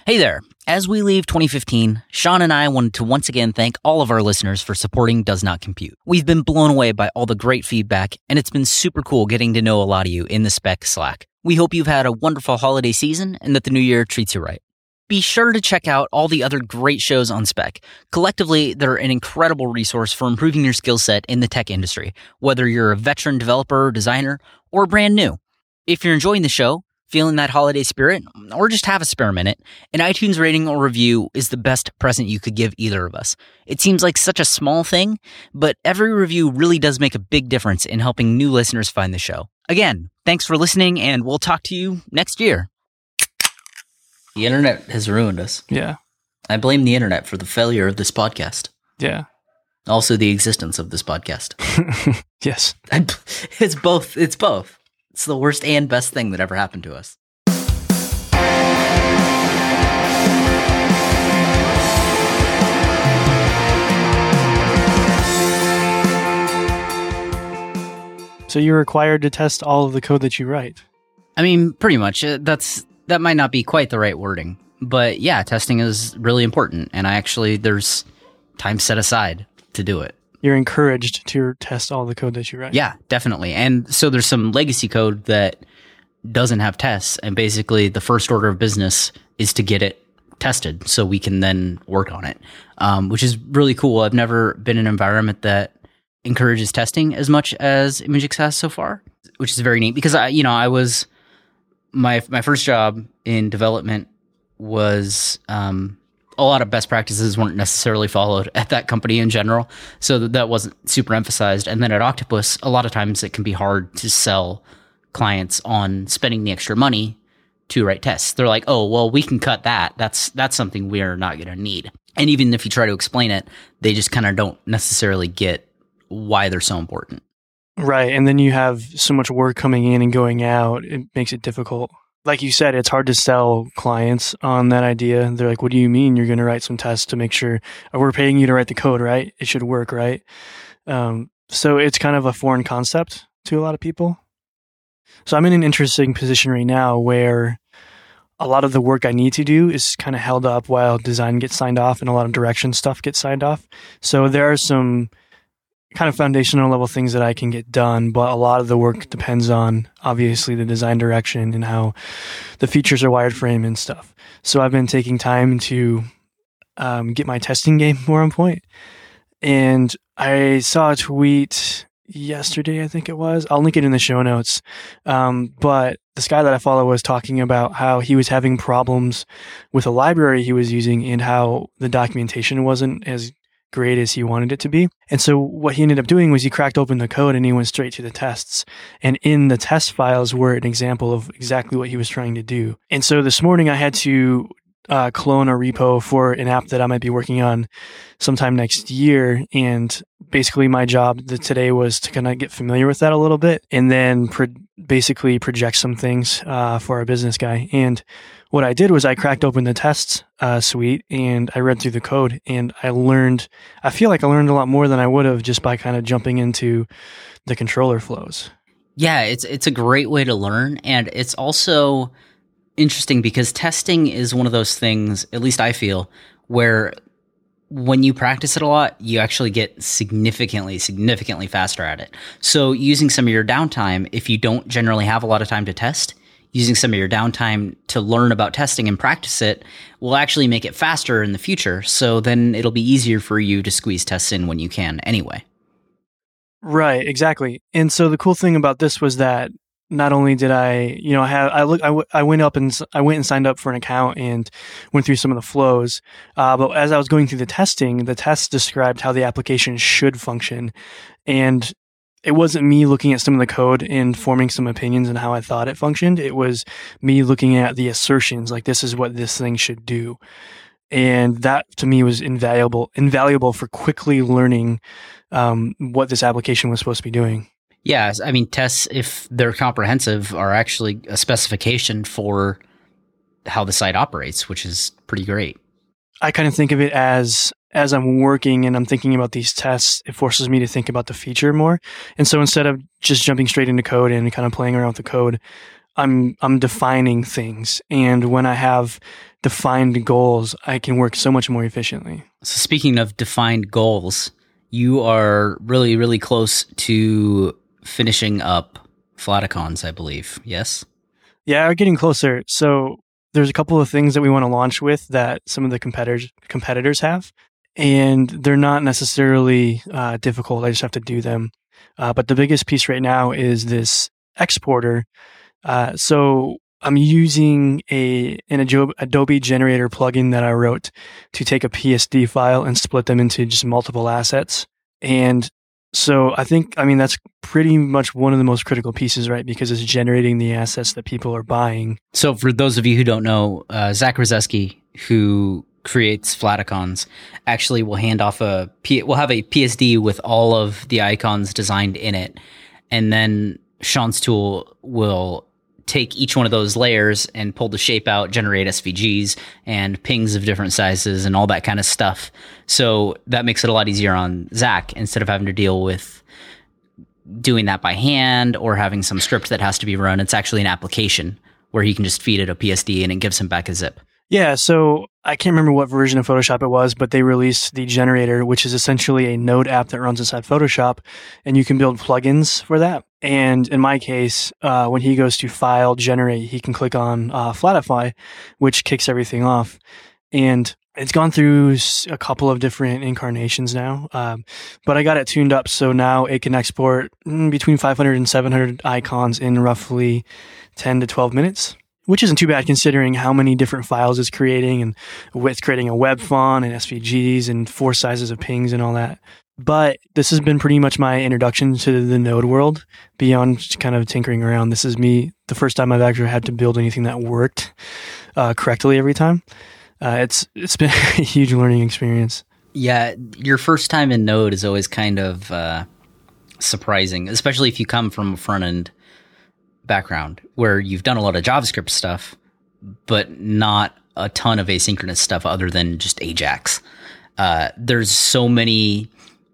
Hey there. As we leave 2015, Sean and I wanted to once again thank all of our listeners for supporting Does Not Compute. We've been blown away by all the great feedback, and it's been super cool getting to know a lot of you in the Spec Slack. We hope you've had a wonderful holiday season and that the new year treats you right. Be sure to check out all the other great shows on Spec. Collectively, they're an incredible resource for improving your skill set in the tech industry, whether you're a veteran developer, designer, or brand new. If you're enjoying the show, feeling that holiday spirit, or just have a spare minute, an iTunes rating or review is the best present you could give either of us. It seems like such a small thing, but every review really does make a big difference in helping new listeners find the show. Again, thanks for listening, and we'll talk to you next year. The internet has ruined us. Yeah. I blame the internet for the failure of this podcast. Yeah. Also the existence of this podcast. Yes. It's both. It's both. It's the worst and best thing that ever happened to us. So you're required to test all of the code that you write? I mean, pretty much. That might not be quite the right wording. But yeah, testing is really important. And there's time set aside to do it. You're encouraged to test all the code that you write. Yeah, definitely. And so there's some legacy code that doesn't have tests. And basically the first order of business is to get it tested so we can then work on it, which is really cool. I've never been in an environment that encourages testing as much as Imagix has so far, which is very neat because I was my first job in development was a lot of best practices weren't necessarily followed at that company in general, so that wasn't super emphasized. And then at Octopus, a lot of times it can be hard to sell clients on spending the extra money to write tests. They're like, oh, well, we can cut that. That's something we're not going to need. And even if you try to explain it, they just kind of don't necessarily get why they're so important. Right. And then you have so much work coming in and going out. It makes it difficult. Like you said, it's hard to sell clients on that idea. They're like, what do you mean you're going to write some tests to make sure we're paying you to write the code, right? It should work, right? So it's kind of a foreign concept to a lot of people. So I'm in an interesting position right now where a lot of the work I need to do is kind of held up while design gets signed off and a lot of direction stuff gets signed off. So there are some kind of foundational level things that I can get done, but a lot of the work depends on obviously the design direction and how the features are wireframe and stuff. So I've been taking time to get my testing game more on point. And I saw a tweet yesterday, I think it was. I'll link it in the show notes. But this guy that I follow was talking about how he was having problems with a library he was using and how the documentation wasn't as great as he wanted it to be. And so what he ended up doing was he cracked open the code and he went straight to the tests. And in the test files were an example of exactly what he was trying to do. And so this morning I had to clone a repo for an app that I might be working on sometime next year. And basically my job today was to kind of get familiar with that a little bit and then basically project some things for our business guy. And what I did was I cracked open the tests suite and I read through the code and I feel like I learned a lot more than I would have just by kind of jumping into the controller flows. Yeah, it's a great way to learn. And it's also interesting because testing is one of those things, at least I feel, where when you practice it a lot, you actually get significantly faster at it. So using some of your downtime, if you don't generally have a lot of time to test, using some of your downtime to learn about testing and practice it will actually make it faster in the future. So then it'll be easier for you to squeeze tests in when you can anyway. Right, exactly. And so the cool thing about this was that not only did I went and signed up for an account and went through some of the flows. But as I was going through the testing, the test described how the application should function. And it wasn't me looking at some of the code and forming some opinions on how I thought it functioned. It was me looking at the assertions, like this is what this thing should do. And that to me was invaluable for quickly learning what this application was supposed to be doing. Yeah, I mean, tests, if they're comprehensive, are actually a specification for how the site operates, which is pretty great. I kind of think of it as I'm working and I'm thinking about these tests, it forces me to think about the feature more. And so instead of just jumping straight into code and kind of playing around with the code, I'm defining things. And when I have defined goals, I can work so much more efficiently. So speaking of defined goals, you are really, really close to finishing up Flaticons, I believe. Yes? Yeah, we're getting closer. So there's a couple of things that we want to launch with that some of the competitors have, and they're not necessarily difficult. I just have to do them. But the biggest piece right now is this exporter. So I'm using an Adobe Generator plugin that I wrote to take a PSD file and split them into just multiple assets. And so I mean, that's pretty much one of the most critical pieces, right? Because it's generating the assets that people are buying. So for those of you who don't know, Zach Rozeski, who creates Flaticons, actually will hand off we'll have a PSD with all of the icons designed in it. And then Sean's tool will take each one of those layers and pull the shape out, generate SVGs and pings of different sizes and all that kind of stuff. So that makes it a lot easier on Zach instead of having to deal with doing that by hand or having some script that has to be run. It's actually an application where he can just feed it a PSD and it gives him back a zip. Yeah, so I can't remember what version of Photoshop it was, but they released the Generator, which is essentially a Node app that runs inside Photoshop, and you can build plugins for that. And in my case, when he goes to File, Generate, he can click on Flatify, which kicks everything off. And it's gone through a couple of different incarnations now, but I got it tuned up so now it can export between 500 and 700 icons in roughly 10 to 12 minutes. Which isn't too bad considering how many different files it's creating and with creating a web font and SVGs and 4 sizes of pings and all that. But this has been pretty much my introduction to the Node world beyond just kind of tinkering around. This is the first time I've actually had to build anything that worked correctly every time. It's been a huge learning experience. Yeah, your first time in Node is always kind of surprising, especially if you come from a front end background where you've done a lot of JavaScript stuff, but not a ton of asynchronous stuff other than just Ajax. There's so many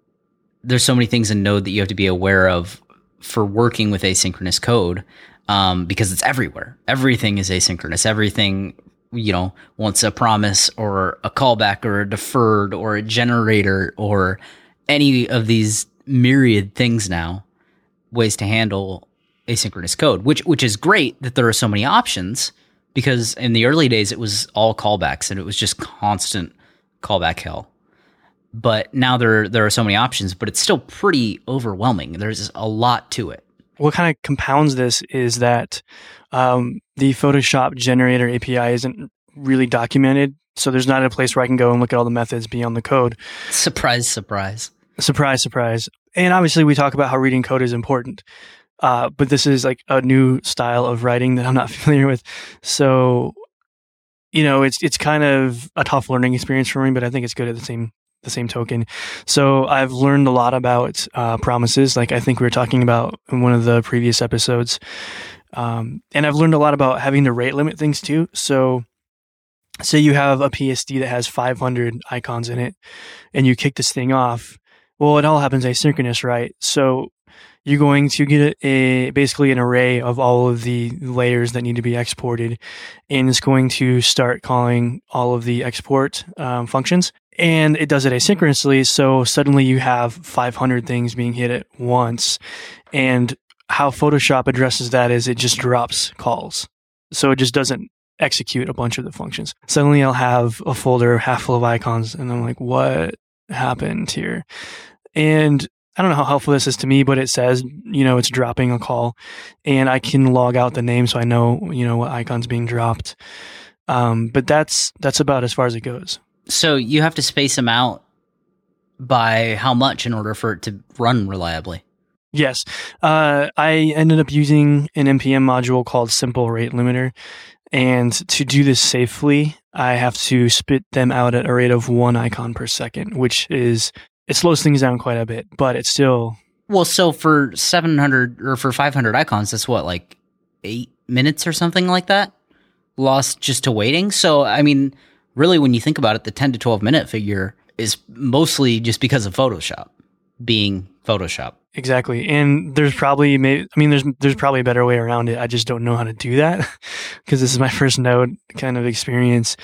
things in Node that you have to be aware of for working with asynchronous code, because it's everywhere. Everything is asynchronous. Everything, wants a promise or a callback or a deferred or a generator or any of these myriad things now, ways to handle asynchronous code, which is great that there are so many options, because in the early days it was all callbacks and it was just constant callback hell. But now there are so many options, but it's still pretty overwhelming. There's a lot to it. What kind of compounds this is that the Photoshop Generator API isn't really documented, so there's not a place where I can go and look at all the methods beyond the code. Surprise, surprise. Surprise, surprise. And obviously we talk about how reading code is important. But this is like a new style of writing that I'm not familiar with. So, it's kind of a tough learning experience for me, but I think it's good at the same token. So I've learned a lot about promises, like I think we were talking about in one of the previous episodes. And I've learned a lot about having to rate limit things too. So say you have a PSD that has 500 icons in it and you kick this thing off. Well, it all happens asynchronous, right? So you're going to get basically an array of all of the layers that need to be exported, and it's going to start calling all of the export functions. And it does it asynchronously, so suddenly you have 500 things being hit at once. And how Photoshop addresses that is it just drops calls. So it just doesn't execute a bunch of the functions. Suddenly I'll have a folder half full of icons, and I'm like, what happened here? And I don't know how helpful this is to me, but it says, it's dropping a call, and I can log out the name so I know, what icon's being dropped. But that's about as far as it goes. So you have to space them out by how much in order for it to run reliably? Yes. I ended up using an NPM module called Simple Rate Limiter. And to do this safely, I have to spit them out at a rate of 1 icon per second, which is... It slows things down quite a bit, but it's still... Well, so for 700 or for 500 icons, that's what, like 8 minutes or something like that? Lost just to waiting? So, I mean, really, when you think about it, the 10 to 12 minute figure is mostly just because of Photoshop being Photoshop. Exactly. And there's probably there's probably a better way around it. I just don't know how to do that because this is my first Node kind of experience.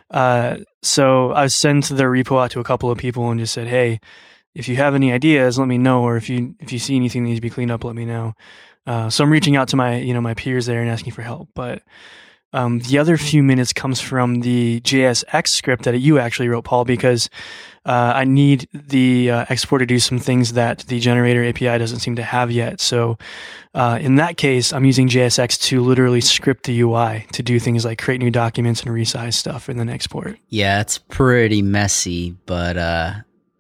So I sent the repo out to a couple of people and just said, hey, if you have any ideas, let me know. Or if you see anything that needs to be cleaned up, let me know. So I'm reaching out to my peers there and asking for help. But the other few minutes comes from the JSX script that you actually wrote, Paul, because I need the export to do some things that the generator API doesn't seem to have yet. So in that case, I'm using JSX to literally script the UI to do things like create new documents and resize stuff and then export. Yeah, it's pretty messy, but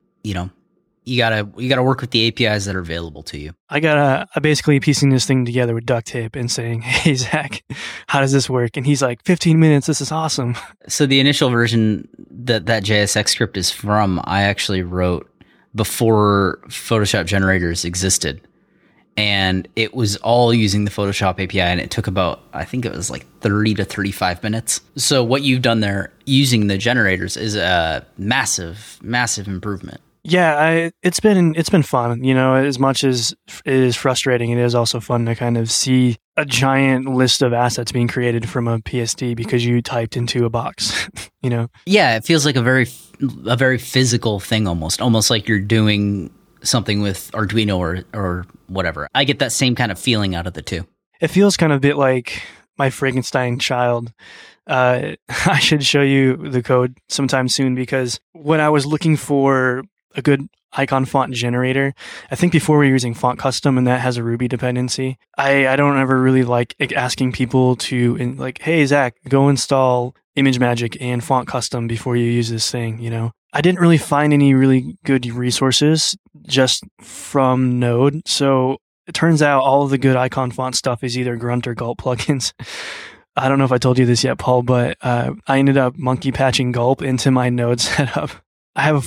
you gotta work with the APIs that are available to you. I basically piecing this thing together with duct tape and saying, hey, Zach, how does this work? And he's like, 15 minutes, this is awesome. So the initial version that JSX script is from, I actually wrote before Photoshop generators existed. And it was all using the Photoshop API, and it took about, I think it was like 30 to 35 minutes. So what you've done there using the generators is a massive, massive improvement. Yeah, it's been fun. As much as it is frustrating, it is also fun to kind of see a giant list of assets being created from a PSD because you typed into a box. Yeah, it feels like a very physical thing, almost like you're doing something with Arduino or whatever. I get that same kind of feeling out of the two. It feels kind of a bit like my Frankenstein child. I should show you the code sometime soon because when I was looking for a good icon font generator, I think before we were using Font Custom, and that has a Ruby dependency. I don't ever really like asking people to hey, Zach, go install ImageMagick and Font Custom before you use this thing. I didn't really find any really good resources just from Node. So it turns out all of the good icon font stuff is either Grunt or Gulp plugins. I don't know if I told you this yet, Paul, but I ended up monkey patching Gulp into my Node setup. I have a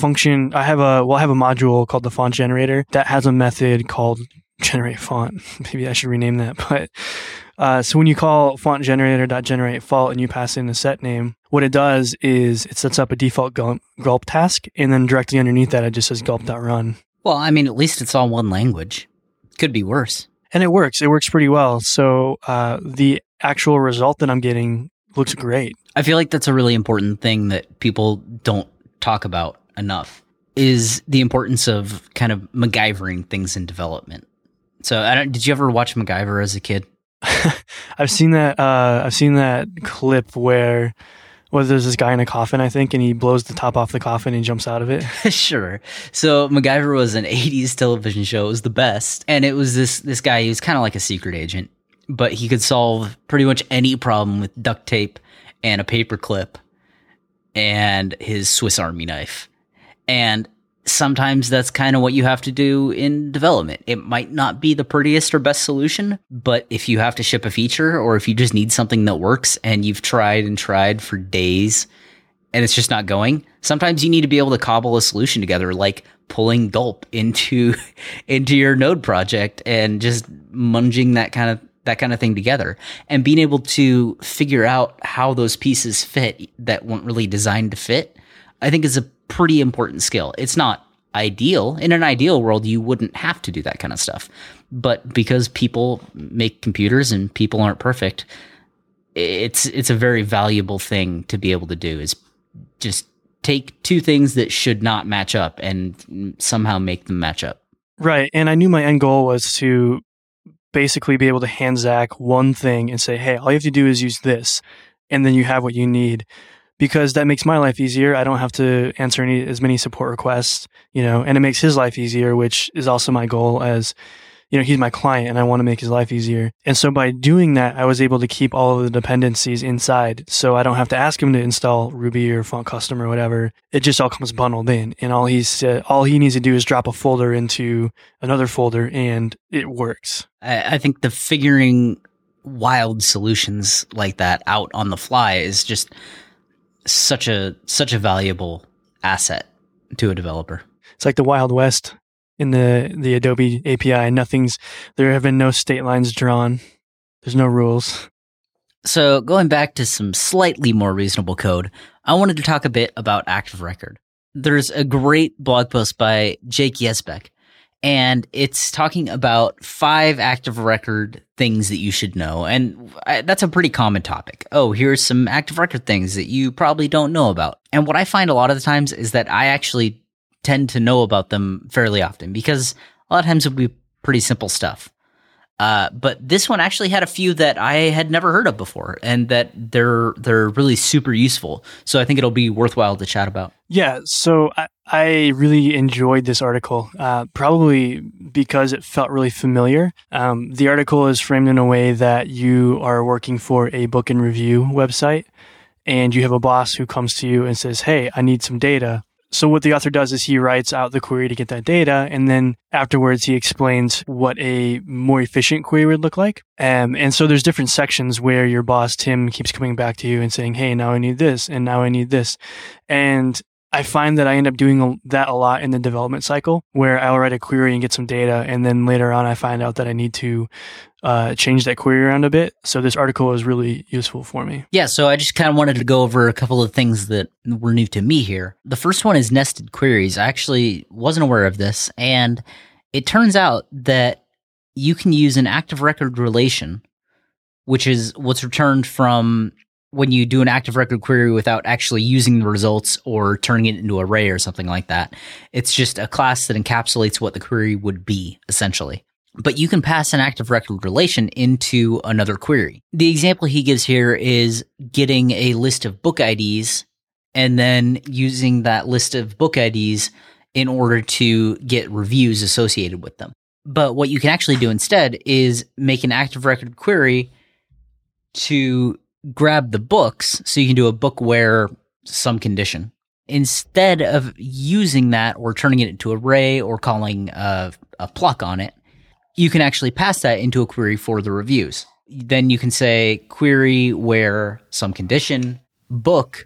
module called the font generator that has a method called generate font. Maybe I should rename that. But so when you call font generator.generate font and you pass in the set name, what it does is it sets up a default gulp task, and then directly underneath that it just says gulp.run. Well, I mean, at least it's all one language. Could be worse. And it works. It works pretty well. So the actual result that I'm getting looks great. I feel like that's a really important thing that people don't talk about enough, is the importance of kind of MacGyvering things in development. So did you ever watch MacGyver as a kid? I've seen that clip where there's this guy in a coffin, I think, and he blows the top off the coffin and jumps out of it. Sure. So MacGyver was an 80s television show. It was the best. And it was this guy, he was kind of like a secret agent, but he could solve pretty much any problem with duct tape and a paper clip and his Swiss Army knife. And sometimes that's kind of what you have to do in development. It might not be the prettiest or best solution, but if you have to ship a feature or if you just need something that works and you've tried and tried for days and it's just not going, sometimes you need to be able to cobble a solution together, like pulling Gulp into your Node project and just munging that kind of thing together and being able to figure out how those pieces fit that weren't really designed to fit, I think is a pretty important skill. It's not ideal. In an ideal world, you wouldn't have to do that kind of stuff. But because people make computers and people aren't perfect, it's a very valuable thing to be able to do, is just take two things that should not match up and somehow make them match up. Right. And I knew my end goal was to basically be able to hand Zach one thing and say, hey, all you have to do is use this, and then you have what you need. Because that makes my life easier. I don't have to answer as many support requests, and it makes his life easier, which is also my goal as, he's my client and I want to make his life easier. And so by doing that, I was able to keep all of the dependencies inside. So I don't have to ask him to install Ruby or Font Custom or whatever. It just all comes bundled in. And all he needs to do is drop a folder into another folder and it works. I think the figuring wild solutions like that out on the fly is just such a valuable asset to a developer. It's like the Wild West in the Adobe API. There have been no state lines drawn. There's no rules. So going back to some slightly more reasonable code, I wanted to talk a bit about Active Record. There's a great blog post by Jake Yesbeck, And it's talking about 5 active record things that you should know. And that's a pretty common topic. Oh, here's some active record things that you probably don't know about. And what I find a lot of the times is that I actually tend to know about them fairly often because a lot of times it'll be pretty simple stuff. But this one actually had a few that I had never heard of before, and that they're really super useful. So I think it'll be worthwhile to chat about. Yeah, so I really enjoyed this article, probably because it felt really familiar. The article is framed in a way that you are working for a book and review website, and you have a boss who comes to you and says, hey, I need some data. So what the author does is he writes out the query to get that data, and then afterwards he explains what a more efficient query would look like. And so there's different sections where your boss, Tim, keeps coming back to you and saying, hey, now I need this, and now I need this. And I find that I end up doing that a lot in the development cycle, where I'll write a query and get some data, and then later on I find out that I need to change that query around a bit. So this article is really useful for me. Yeah, so I just kind of wanted to go over a couple of things that were new to me here. The first one is nested queries. I actually wasn't aware of this, and it turns out that you can use an active record relation, which is what's returned from when you do an active record query without actually using the results or turning it into an array or something like that. It's just a class that encapsulates what the query would be, essentially. But you can pass an active record relation into another query. The example he gives here is getting a list of book IDs and then using that list of book IDs in order to get reviews associated with them. But what you can actually do instead is make an active record query to grab the books, so you can do a book where some condition. Instead of using that or turning it into an array or calling a pluck on it, you can actually pass that into a query for the reviews. Then you can say query where some condition, book,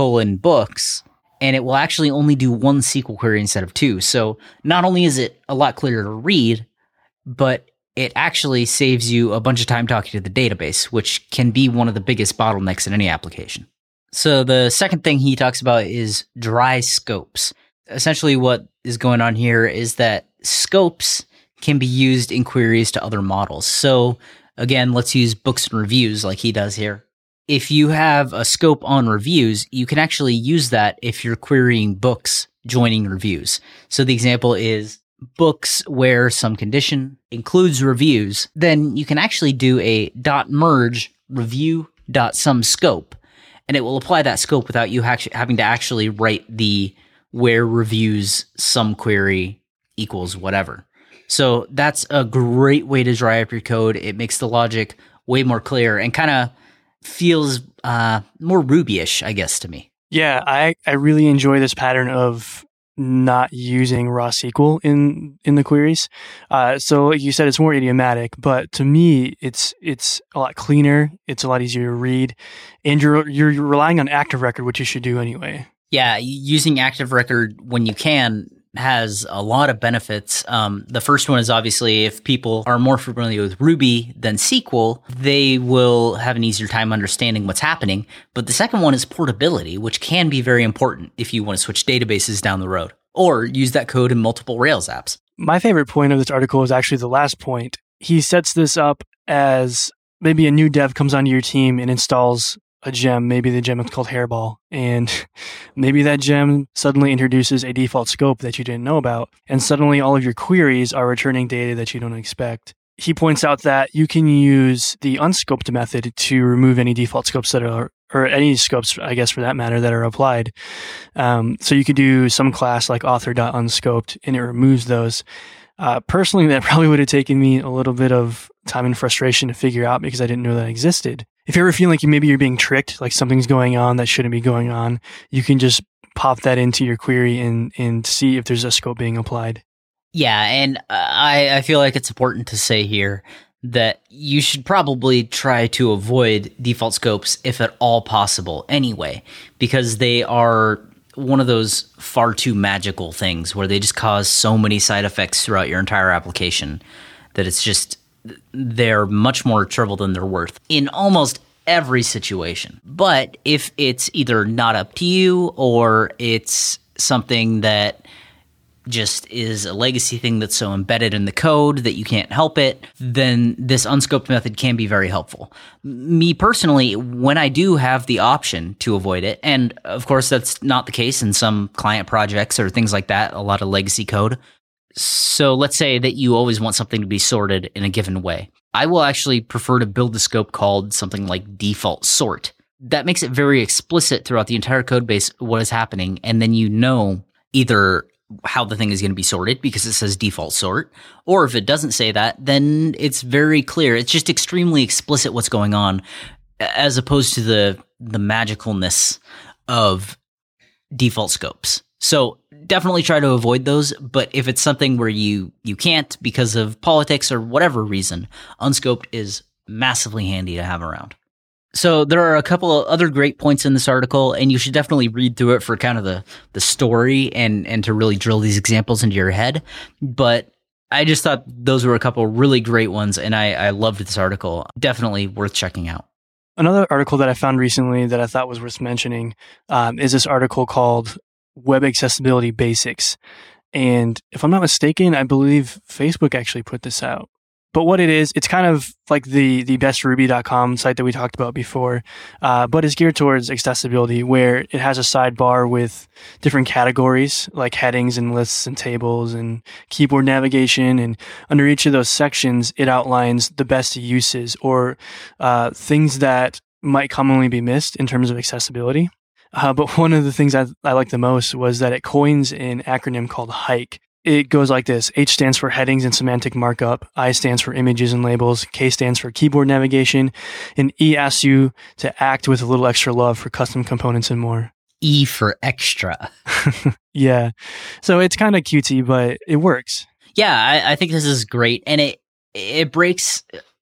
books, and it will actually only do one SQL query instead of 2. So not only is it a lot clearer to read, but it actually saves you a bunch of time talking to the database, which can be one of the biggest bottlenecks in any application. So the second thing he talks about is dry scopes. Essentially what is going on here is that scopes can be used in queries to other models. So again, let's use books and reviews like he does here. If you have a scope on reviews, you can actually use that if you're querying books joining reviews. So the example is books where some condition includes reviews, then you can actually do a .merge review.sum scope, and it will apply that scope without you having to actually write the where reviews sum query equals whatever. So that's a great way to dry up your code. It makes the logic way more clear and kind of feels more Ruby-ish, I guess, to me. Yeah, I really enjoy this pattern of not using raw SQL in the queries. So like you said, it's more idiomatic, but to me, it's a lot cleaner. It's a lot easier to read, and you're relying on active record, which you should do anyway. Yeah, using active record when you can has a lot of benefits. The first one is obviously if people are more familiar with Ruby than SQL, they will have an easier time understanding what's happening. But the second one is portability, which can be very important if you want to switch databases down the road or use that code in multiple Rails apps. My favorite point of this article is actually the last point. He sets this up as maybe a new dev comes onto your team and installs a gem. Maybe the gem is called Hairball, and maybe that gem suddenly introduces a default scope that you didn't know about, and suddenly all of your queries are returning data that you don't expect. He points out that you can use the unscoped method to remove any default scopes that are, or any scopes, I guess, for that matter, that are applied. So you could do some class like author.unscoped, and it removes those. Personally, that probably would have taken me a little bit of time and frustration to figure out because I didn't know that existed. If you ever feel like maybe you're being tricked, like something's going on that shouldn't be going on, you can just pop that into your query and see if there's a scope being applied. Yeah, and I feel like it's important to say here that you should probably try to avoid default scopes if at all possible anyway, because they are one of those far too magical things where they just cause so many side effects throughout your entire application that it's just, they're much more trouble than they're worth in almost every situation. But if it's either not up to you or it's something that just is a legacy thing that's so embedded in the code that you can't help it, then this unscoped method can be very helpful. Me personally, when I do have the option to avoid it, and of course that's not the case in some client projects or things like that, a lot of legacy code. So let's say that you always want something to be sorted in a given way. I will actually prefer to build a scope called something like default sort. That makes it very explicit throughout the entire code base what is happening, and then you know either how the thing is going to be sorted because it says default sort, or if it doesn't say that, then it's very clear. It's just extremely explicit what's going on, as opposed to the magicalness of default scopes. So definitely try to avoid those, but if it's something where you can't because of politics or whatever reason, unscoped is massively handy to have around. So there are a couple of other great points in this article, and you should definitely read through it for kind of the story and to really drill these examples into your head. But I just thought those were a couple really great ones, and I loved this article. Definitely worth checking out. Another article that I found recently that I thought was worth mentioning is this article called Web Accessibility Basics. And if I'm not mistaken, I believe Facebook actually put this out. But what it is, it's kind of like the bestruby.com site that we talked about before, but it's geared towards accessibility, where it has a sidebar with different categories like headings and lists and tables and keyboard navigation. And under each of those sections, it outlines the best uses or things that might commonly be missed in terms of accessibility. But one of the things I liked the most was that it coins an acronym called HIKE. It goes like this. H stands for headings and semantic markup. I stands for images and labels. K stands for keyboard navigation. And E asks you to act with a little extra love for custom components and more. E for extra. Yeah. So it's kind of cutesy, but it works. Yeah, I think this is great. And it breaks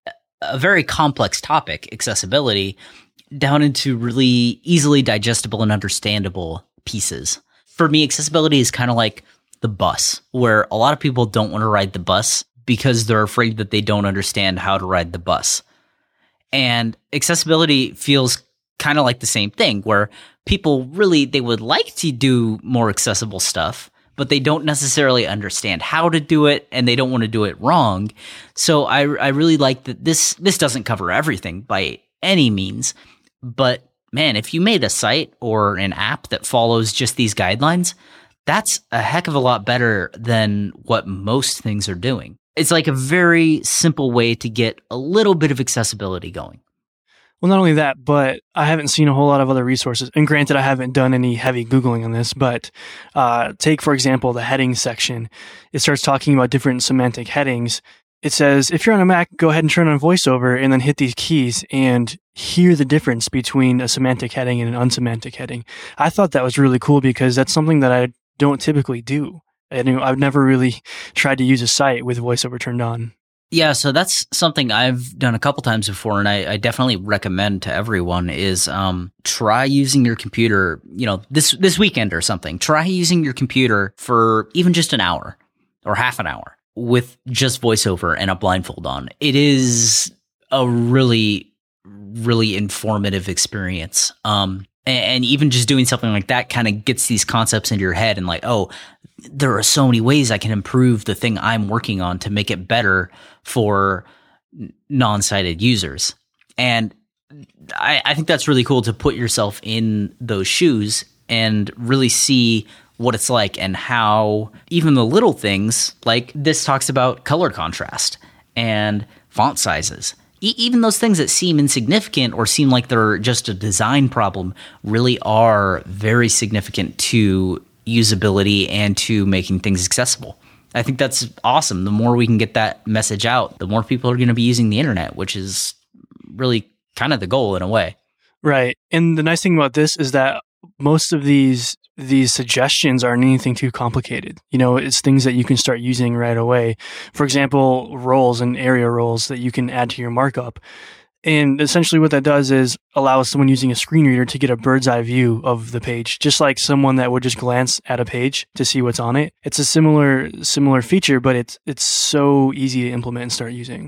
a very complex topic, accessibility, down into really easily digestible and understandable pieces. For me, accessibility is kind of like the bus, where a lot of people don't want to ride the bus because they're afraid that they don't understand how to ride the bus. And accessibility feels kind of like the same thing, where people really, they would like to do more accessible stuff, but they don't necessarily understand how to do it, and they don't want to do it wrong. So I really like that this doesn't cover everything by any means, but man, if you made a site or an app that follows just these guidelines, that's a heck of a lot better than what most things are doing. It's like a very simple way to get a little bit of accessibility going. Well, not only that, but I haven't seen a whole lot of other resources. And granted, I haven't done any heavy Googling on this, but take, for example, the headings section. It starts talking about different semantic headings. It says, if you're on a Mac, go ahead and turn on VoiceOver and then hit these keys and hear the difference between a semantic heading and an unsemantic heading. I thought that was really cool because that's something that I don't typically do. I've never really tried to use a site with VoiceOver turned on. Yeah, so that's something I've done a couple times before, and I definitely recommend to everyone is try using your computer, this weekend or something. Try using your computer for even just an hour or half an hour with just VoiceOver and a blindfold on. It is a really, really informative experience. And even just doing something like that kind of gets these concepts into your head and like, oh, there are so many ways I can improve the thing I'm working on to make it better for non-sighted users. And I think that's really cool to put yourself in those shoes and really see what it's like and how even the little things like this talks about color contrast and font sizes. Even those things that seem insignificant or seem like they're just a design problem really are very significant to usability and to making things accessible. I think that's awesome. The more we can get that message out, the more people are going to be using the internet, which is really kind of the goal in a way. Right. And the nice thing about this is that most of these suggestions aren't anything too complicated. It's things that you can start using right away. For example, roles and area roles that you can add to your markup. And essentially what that does is allow someone using a screen reader to get a bird's eye view of the page, just like someone that would just glance at a page to see what's on it. It's a similar feature, but it's so easy to implement and start using.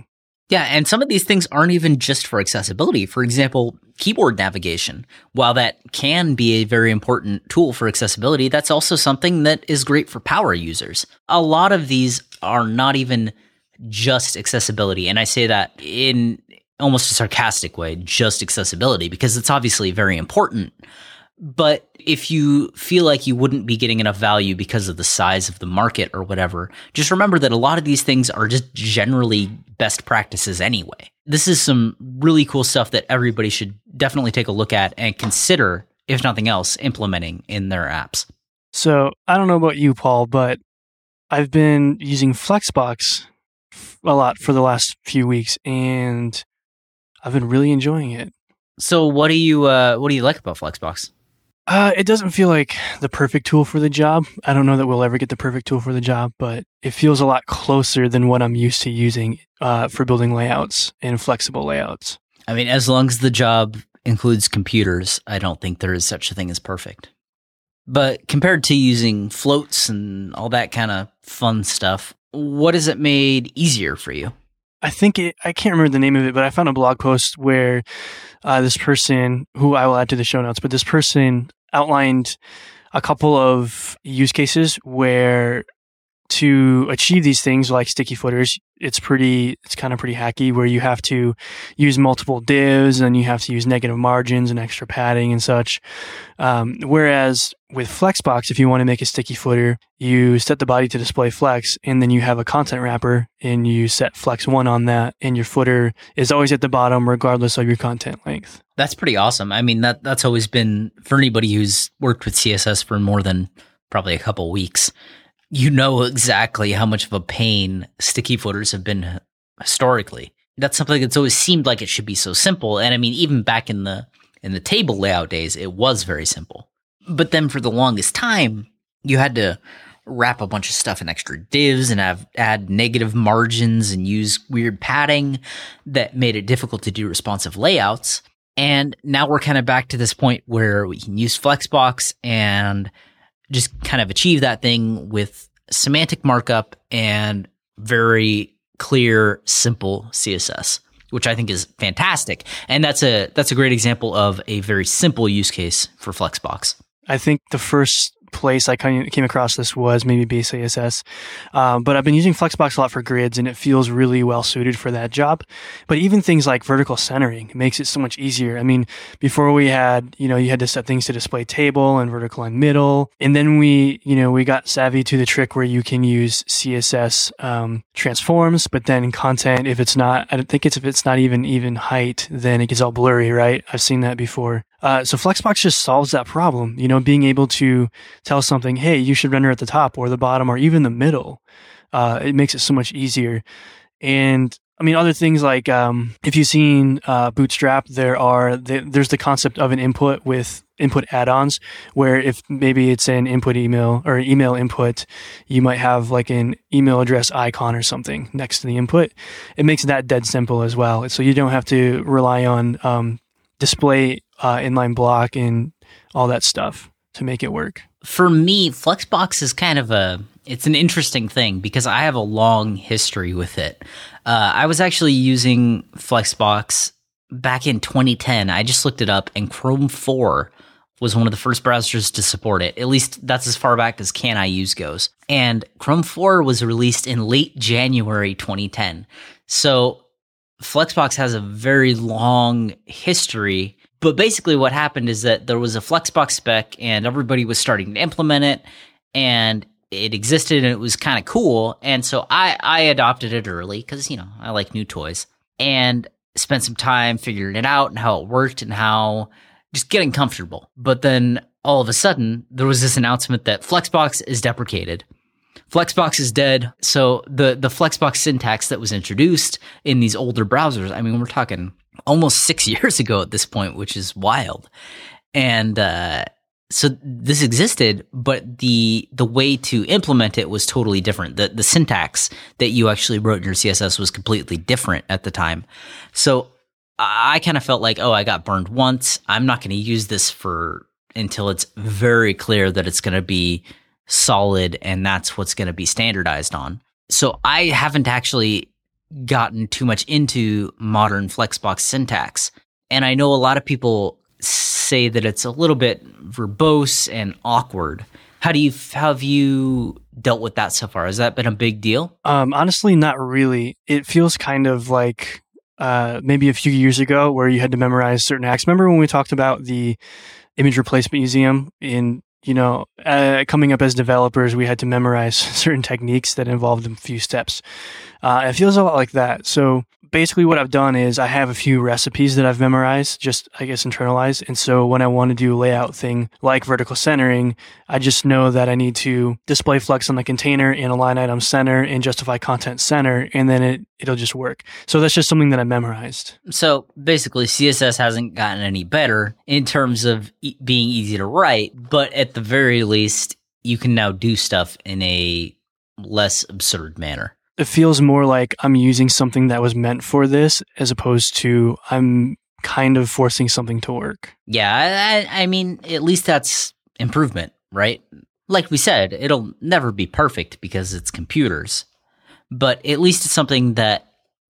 Yeah, and some of these things aren't even just for accessibility. For example, keyboard navigation. While that can be a very important tool for accessibility, that's also something that is great for power users. A lot of these are not even just accessibility, and I say that in almost a sarcastic way, just accessibility, because it's obviously very important. But if you feel like you wouldn't be getting enough value because of the size of the market or whatever, just remember that a lot of these things are just generally best practices anyway. This is some really cool stuff that everybody should definitely take a look at and consider, if nothing else, implementing in their apps. So I don't know about you, Paul, but I've been using Flexbox a lot for the last few weeks, and I've been really enjoying it. So what do you like about Flexbox? It doesn't feel like the perfect tool for the job. I don't know that we'll ever get the perfect tool for the job, but it feels a lot closer than what I'm used to using for building layouts and flexible layouts. I mean, as long as the job includes computers, I don't think there is such a thing as perfect. But compared to using floats and all that kind of fun stuff, what has it made easier for you? I can't remember the name of it, but I found a blog post where this person, who I will add to the show notes, but this person outlined a couple of use cases where to achieve these things like sticky footers, it's kind of pretty hacky, where you have to use multiple divs and you have to use negative margins and extra padding and such. Whereas with Flexbox, if you want to make a sticky footer, you set the body to display flex, and then you have a content wrapper and you set flex 1 on that, and your footer is always at the bottom regardless of your content length. That's pretty awesome. I mean, that's always been, for anybody who's worked with CSS for more than probably a couple weeks, you know exactly how much of a pain sticky footers have been historically. That's something that's always seemed like it should be so simple. And I mean, even back in the table layout days, it was very simple. But then for the longest time, you had to wrap a bunch of stuff in extra divs and add negative margins and use weird padding that made it difficult to do responsive layouts. And now we're kind of back to this point where we can use Flexbox and just kind of achieve that thing with semantic markup and very clear, simple CSS, which I think is fantastic. And that's a great example of a very simple use case for Flexbox. I think the first place I came across this was maybe base CSS. But I've been using Flexbox a lot for grids, and it feels really well suited for that job. But even things like vertical centering makes it so much easier. I mean, before we had, you had to set things to display table and vertical and middle. And then we got savvy to the trick where you can use CSS transforms, but then content, if it's not even height, then it gets all blurry, right? I've seen that before. So Flexbox just solves that problem, being able to tell something, hey, you should render at the top or the bottom or even the middle. It makes it so much easier. And I mean, other things like, if you've seen Bootstrap, there's the concept of an input with input add-ons, where if maybe it's an input email or email input, you might have like an email address icon or something next to the input. It makes that dead simple as well. So you don't have to rely on display inline block and all that stuff to make it work. For me, Flexbox is kind of it's an interesting thing because I have a long history with it. I was actually using Flexbox back in 2010. I just looked it up, and Chrome 4 was one of the first browsers to support it. At least that's as far back as Can I Use goes. And Chrome 4 was released in late January 2010. So Flexbox has a very long history. But basically what happened is that there was a Flexbox spec and everybody was starting to implement it, and it existed and it was kind of cool. And so I adopted it early because, I like new toys, and spent some time figuring it out and how it worked and how just getting comfortable. But then all of a sudden there was this announcement that Flexbox is deprecated. Flexbox is dead. So the Flexbox syntax that was introduced in these older browsers, I mean, we're talking almost 6 years ago at this point, which is wild. And so this existed, but the way to implement it was totally different. The syntax that you actually wrote in your CSS was completely different at the time. So I kind of felt like, I got burned once. I'm not going to use this until it's very clear that it's going to be solid and that's what's going to be standardized on. So I haven't actually gotten too much into modern Flexbox syntax. And I know a lot of people say that it's a little bit verbose and awkward. How have you dealt with that so far? Has that been a big deal? Honestly, not really. It feels kind of like maybe a few years ago where you had to memorize certain acts. Remember when we talked about the image replacement museum coming up as developers, we had to memorize certain techniques that involved a few steps. It feels a lot like that. So basically what I've done is I have a few recipes that I've memorized, just I guess internalized. And so when I want to do a layout thing like vertical centering, I just know that I need to display flex on the container and align item center and justify content center, and then it'll just work. So that's just something that I memorized. So basically CSS hasn't gotten any better in terms of being easy to write, but at the very least, you can now do stuff in a less absurd manner. It feels more like I'm using something that was meant for this as opposed to I'm kind of forcing something to work. Yeah, I mean, at least that's improvement, right? Like we said, it'll never be perfect because it's computers, but at least it's something that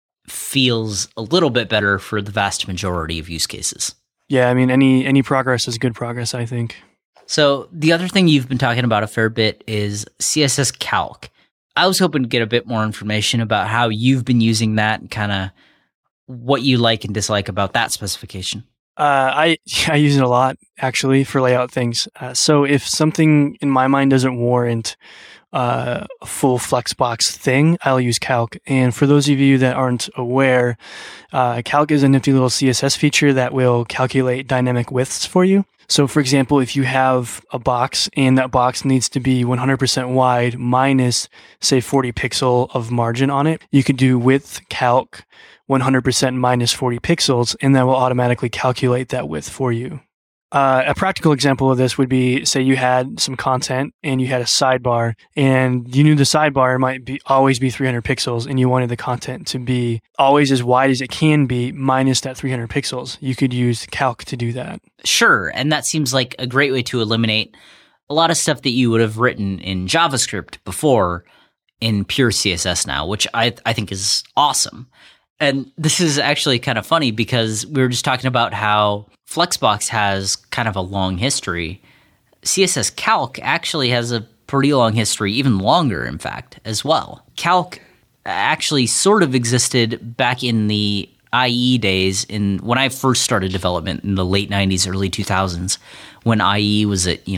feels a little bit better for the vast majority of use cases. Yeah, I mean, any progress is good progress, I think. So the other thing you've been talking about a fair bit is CSS Calc. I was hoping to get a bit more information about how you've been using that and kind of what you like and dislike about that specification. I use it a lot, actually, for layout things. So if something in my mind doesn't warrant a full Flexbox thing, I'll use Calc. And for those of you that aren't aware, Calc is a nifty little CSS feature that will calculate dynamic widths for you. So for example, if you have a box and that box needs to be 100% wide minus, say, 40 pixel of margin on it, you could do width calc 100% minus 40 pixels, and that will automatically calculate that width for you. A practical example of this would be, say you had some content and you had a sidebar and you knew the sidebar might always be 300 pixels and you wanted the content to be always as wide as it can be minus that 300 pixels. You could use Calc to do that. Sure, and that seems like a great way to eliminate a lot of stuff that you would have written in JavaScript before in pure CSS now, which I think is awesome. And this is actually kind of funny because we were just talking about how Flexbox has kind of a long history. CSS Calc actually has a pretty long history, even longer, in fact, as well. Calc actually sort of existed back in the IE days, when I first started development in the late 90s, early 2000s, when IE was at,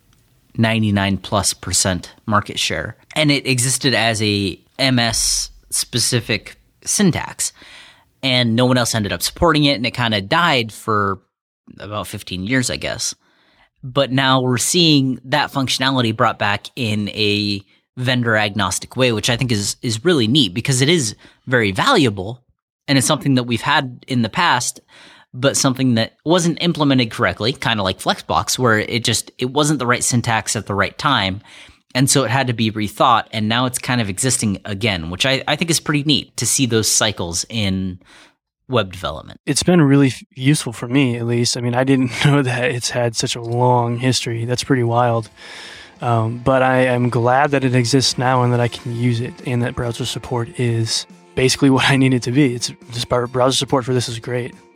99+% market share. And it existed as a MS-specific syntax, and no one else ended up supporting it, and it kind of died for about 15 years, I guess. But now we're seeing that functionality brought back in a vendor agnostic way, which I think is really neat because it is very valuable, and it's something that we've had in the past, but something that wasn't implemented correctly, kind of like Flexbox, where it wasn't the right syntax at the right time. And so it had to be rethought, and now it's kind of existing again, which I think is pretty neat to see those cycles in web development. It's been really useful for me, at least. I mean, I didn't know that it's had such a long history. That's pretty wild. But I am glad that it exists now and that I can use it, and that browser support is basically what I need it to be. It's just browser support for this is great.